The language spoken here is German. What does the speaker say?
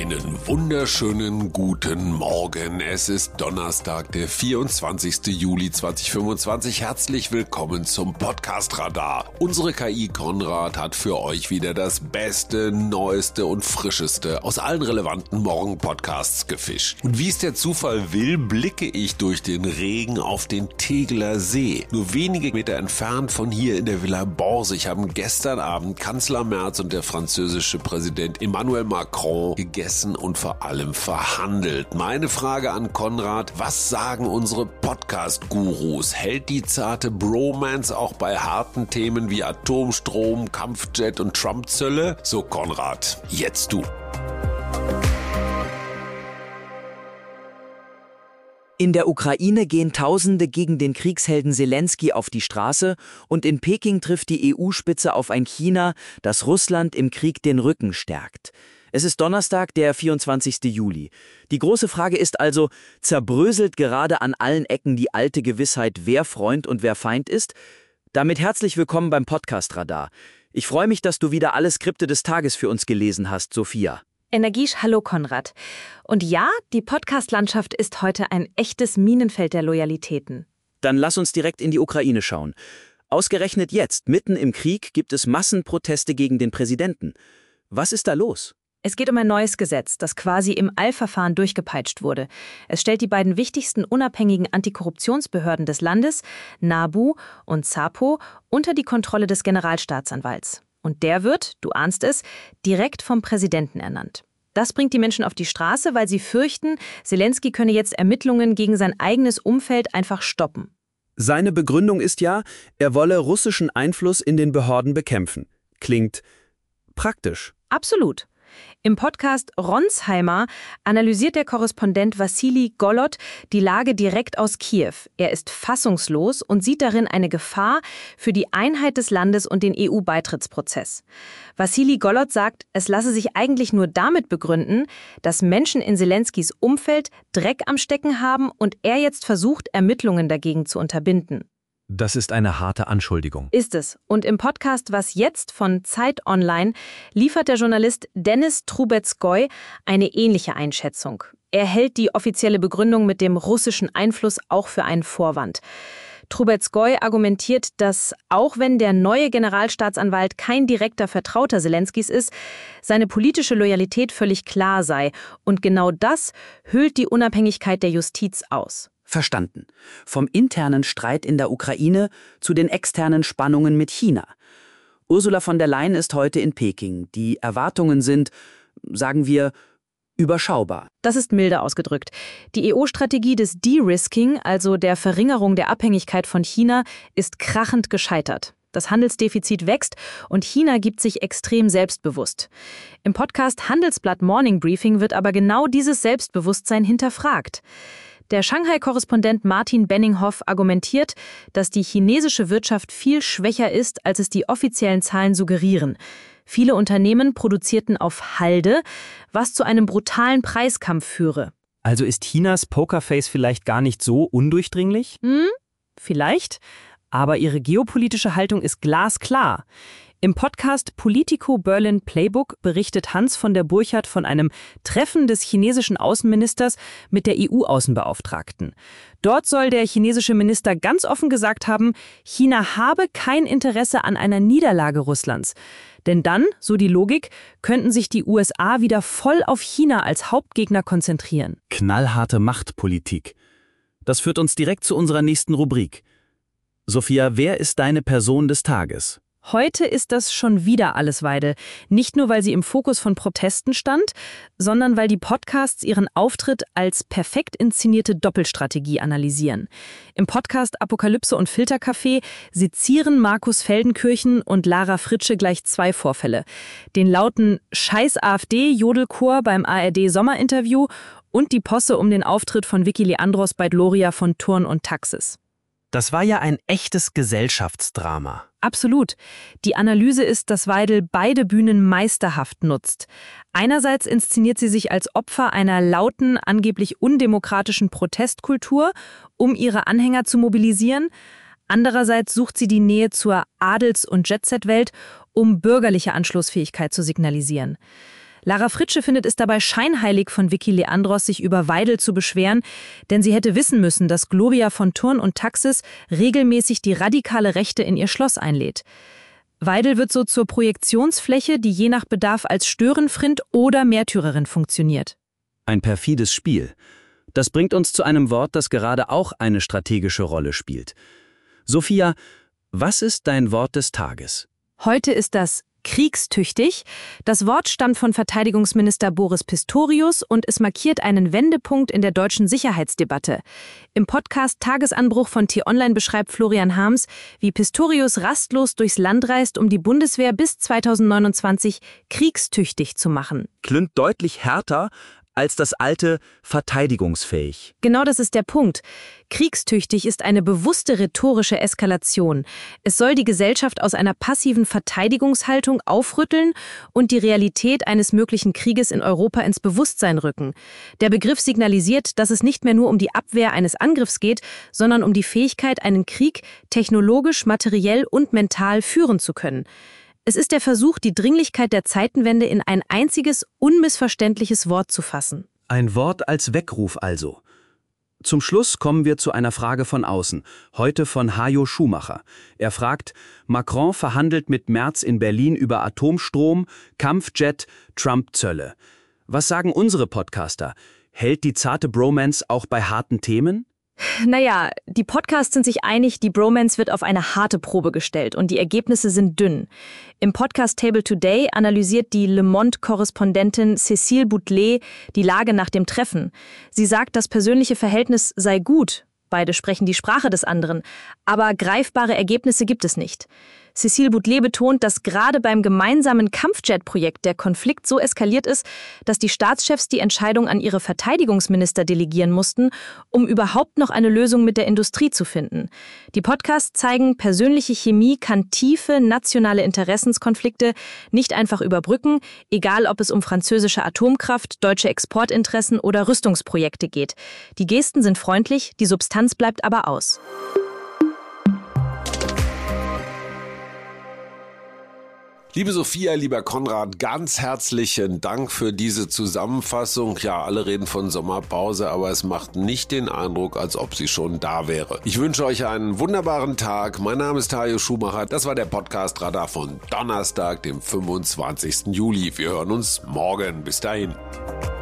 Einen wunderschönen guten Morgen. Es ist Donnerstag, der 24. Juli 2025. Herzlich willkommen zum Podcast Radar. Unsere KI Konrad hat für euch wieder das Beste, Neueste und Frischeste aus allen relevanten Morgen-Podcasts gefischt. Und wie es der Zufall will, blicke ich durch den Regen auf den Tegeler See. Nur wenige Meter entfernt von hier in der Villa Borsig haben gestern Abend Kanzler Merz und der französische Präsident Emmanuel Macron gegessen und vor allem verhandelt. Meine Frage an Konrad: Was sagen unsere Podcast-Gurus? Hält die zarte Bromance auch bei harten Themen wie Atomstrom, Kampfjet und Trump-Zölle? So Konrad, jetzt du. In der Ukraine gehen Tausende gegen den Kriegshelden Selenskyj auf die Straße und in Peking trifft die EU-Spitze auf ein China, das Russland im Krieg den Rücken stärkt. Es ist Donnerstag, der 24. Juli. Die große Frage ist also, zerbröselt gerade an allen Ecken die alte Gewissheit, wer Freund und wer Feind ist? Damit herzlich willkommen beim Podcast Radar. Ich freue mich, dass du wieder alle Skripte des Tages für uns gelesen hast, Sophia. Energisch, hallo Konrad. Und ja, die Podcast-Landschaft ist heute ein echtes Minenfeld der Loyalitäten. Dann lass uns direkt in die Ukraine schauen. Ausgerechnet jetzt, mitten im Krieg, gibt es Massenproteste gegen den Präsidenten. Was ist da los? Es geht um ein neues Gesetz, das quasi im Eilverfahren durchgepeitscht wurde. Es stellt die beiden wichtigsten unabhängigen Antikorruptionsbehörden des Landes, NABU und ZAPO, unter die Kontrolle des Generalstaatsanwalts. Und der wird, du ahnst es, direkt vom Präsidenten ernannt. Das bringt die Menschen auf die Straße, weil sie fürchten, Selenskyj könne jetzt Ermittlungen gegen sein eigenes Umfeld einfach stoppen. Seine Begründung ist ja, er wolle russischen Einfluss in den Behörden bekämpfen. Klingt praktisch. Absolut. Im Podcast Ronsheimer analysiert der Korrespondent Wassili Golod die Lage direkt aus Kiew. Er ist fassungslos und sieht darin eine Gefahr für die Einheit des Landes und den EU-Beitrittsprozess. Wassili Golod sagt, es lasse sich eigentlich nur damit begründen, dass Menschen in Selenskyjs Umfeld Dreck am Stecken haben und er jetzt versucht, Ermittlungen dagegen zu unterbinden. Das ist eine harte Anschuldigung. Ist es. Und im Podcast Was jetzt von Zeit Online liefert der Journalist Denis Trubetskoy eine ähnliche Einschätzung. Er hält die offizielle Begründung mit dem russischen Einfluss auch für einen Vorwand. Trubetskoy argumentiert, dass auch wenn der neue Generalstaatsanwalt kein direkter Vertrauter Selenskyjs ist, seine politische Loyalität völlig klar sei. Und genau das höhlt die Unabhängigkeit der Justiz aus. Verstanden. Vom internen Streit in der Ukraine zu den externen Spannungen mit China. Ursula von der Leyen ist heute in Peking. Die Erwartungen sind, sagen wir, überschaubar. Das ist milde ausgedrückt. Die EU-Strategie des De-Risking, also der Verringerung der Abhängigkeit von China, ist krachend gescheitert. Das Handelsdefizit wächst und China gibt sich extrem selbstbewusst. Im Podcast Handelsblatt Morning Briefing wird aber genau dieses Selbstbewusstsein hinterfragt. Der Shanghai-Korrespondent Martin Benninghoff argumentiert, dass die chinesische Wirtschaft viel schwächer ist, als es die offiziellen Zahlen suggerieren. Viele Unternehmen produzierten auf Halde, was zu einem brutalen Preiskampf führe. Also ist Chinas Pokerface vielleicht gar nicht so undurchdringlich? Vielleicht, aber ihre geopolitische Haltung ist glasklar. Im Podcast Politico Berlin Playbook berichtet Hans von der Burchardt von einem Treffen des chinesischen Außenministers mit der EU-Außenbeauftragten. Dort soll der chinesische Minister ganz offen gesagt haben, China habe kein Interesse an einer Niederlage Russlands. Denn dann, so die Logik, könnten sich die USA wieder voll auf China als Hauptgegner konzentrieren. Knallharte Machtpolitik. Das führt uns direkt zu unserer nächsten Rubrik. Sophia, wer ist deine Person des Tages? Heute ist das schon wieder Alice Weidel. Nicht nur, weil sie im Fokus von Protesten stand, sondern weil die Podcasts ihren Auftritt als perfekt inszenierte Doppelstrategie analysieren. Im Podcast Apokalypse und Filterkaffee sezieren Markus Feldenkirchen und Lara Fritsche gleich zwei Vorfälle. Den lauten Scheiß-AfD-Jodelchor beim ARD-Sommerinterview und die Posse um den Auftritt von Vicky Leandros bei Gloria von Turn und Taxis. Das war ja ein echtes Gesellschaftsdrama. Absolut. Die Analyse ist, dass Weidel beide Bühnen meisterhaft nutzt. Einerseits inszeniert sie sich als Opfer einer lauten, angeblich undemokratischen Protestkultur, um ihre Anhänger zu mobilisieren. Andererseits sucht sie die Nähe zur Adels- und Jet-Set-Welt, um bürgerliche Anschlussfähigkeit zu signalisieren. Lara Fritsche findet es dabei scheinheilig von Vicky Leandros, sich über Weidel zu beschweren, denn sie hätte wissen müssen, dass Gloria von Thurn und Taxis regelmäßig die radikale Rechte in ihr Schloss einlädt. Weidel wird so zur Projektionsfläche, die je nach Bedarf als Störenfrind oder Märtyrerin funktioniert. Ein perfides Spiel. Das bringt uns zu einem Wort, das gerade auch eine strategische Rolle spielt. Sophia, was ist dein Wort des Tages? Heute ist das kriegstüchtig. Das Wort stammt von Verteidigungsminister Boris Pistorius und es markiert einen Wendepunkt in der deutschen Sicherheitsdebatte. Im Podcast Tagesanbruch von T-Online beschreibt Florian Harms, wie Pistorius rastlos durchs Land reist, um die Bundeswehr bis 2029 kriegstüchtig zu machen. Klingt deutlich härter als das alte verteidigungsfähig. Genau das ist der Punkt. Kriegstüchtig ist eine bewusste rhetorische Eskalation. Es soll die Gesellschaft aus einer passiven Verteidigungshaltung aufrütteln und die Realität eines möglichen Krieges in Europa ins Bewusstsein rücken. Der Begriff signalisiert, dass es nicht mehr nur um die Abwehr eines Angriffs geht, sondern um die Fähigkeit, einen Krieg technologisch, materiell und mental führen zu können. Es ist der Versuch, die Dringlichkeit der Zeitenwende in ein einziges, unmissverständliches Wort zu fassen. Ein Wort als Weckruf also. Zum Schluss kommen wir zu einer Frage von außen, heute von Hajo Schumacher. Er fragt, Macron verhandelt mit Merz in Berlin über Atomstrom, Kampfjet, Trump-Zölle. Was sagen unsere Podcaster? Hält die zarte Bromance auch bei harten Themen? Naja, die Podcasts sind sich einig, die Bromance wird auf eine harte Probe gestellt und die Ergebnisse sind dünn. Im Podcast Table Today analysiert die Le Monde-Korrespondentin Cécile Boutelet die Lage nach dem Treffen. Sie sagt, das persönliche Verhältnis sei gut. Beide sprechen die Sprache des anderen, aber greifbare Ergebnisse gibt es nicht. Cécile Boutelet betont, dass gerade beim gemeinsamen Kampfjet-Projekt der Konflikt so eskaliert ist, dass die Staatschefs die Entscheidung an ihre Verteidigungsminister delegieren mussten, um überhaupt noch eine Lösung mit der Industrie zu finden. Die Podcasts zeigen, persönliche Chemie kann tiefe nationale Interessenskonflikte nicht einfach überbrücken, egal ob es um französische Atomkraft, deutsche Exportinteressen oder Rüstungsprojekte geht. Die Gesten sind freundlich, die Substanz bleibt aber aus. Liebe Sophia, lieber Konrad, ganz herzlichen Dank für diese Zusammenfassung. Ja, alle reden von Sommerpause, aber es macht nicht den Eindruck, als ob sie schon da wäre. Ich wünsche euch einen wunderbaren Tag. Mein Name ist Hajo Schumacher. Das war der Podcast Radar von Donnerstag, dem 25. Juli. Wir hören uns morgen. Bis dahin.